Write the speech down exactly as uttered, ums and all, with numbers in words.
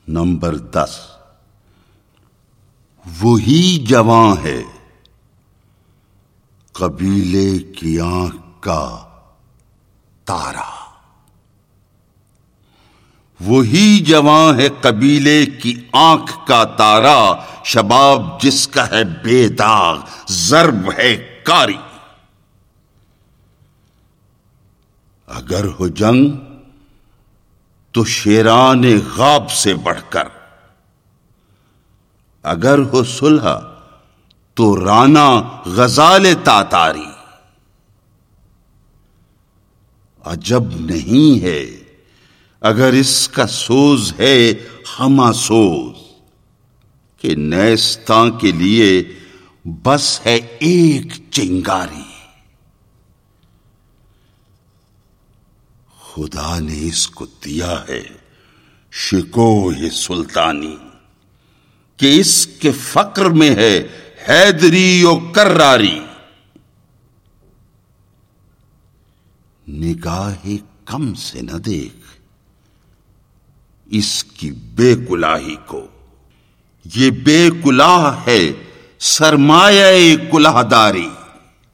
Number دس، وہی جواں ہے قبیلے کی آنکھ کا تارا، وہی جواں ہے قبیلے کی آنکھ کا تارا، شباب جس کا ہے بے داغ ضرب ہے کاری۔ اگر ہو جنگ تو شیران غاب سے بڑھ کر، اگر ہو صلح تو رانا غزال تاتاری۔ عجب نہیں ہے اگر اس کا سوز ہے ہمہ سوز، کہ نیستاں کے لیے بس ہے ایک چنگاری۔ خدا نے اس کو دیا ہے شکوہ سلطانی، کہ اس کے فقر میں ہے حیدری و کراری۔ نگاہ کم سے نہ دیکھ اس کی بے کلاہی کو، یہ بے کلاه ہے سرمایہ کلہ داری۔